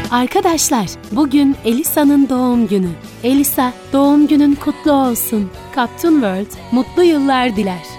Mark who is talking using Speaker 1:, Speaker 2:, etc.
Speaker 1: Arkadaşlar, bugün Elisa'nın doğum günü. Elisa, doğum günün kutlu olsun. Kaptun World mutlu yıllar diler.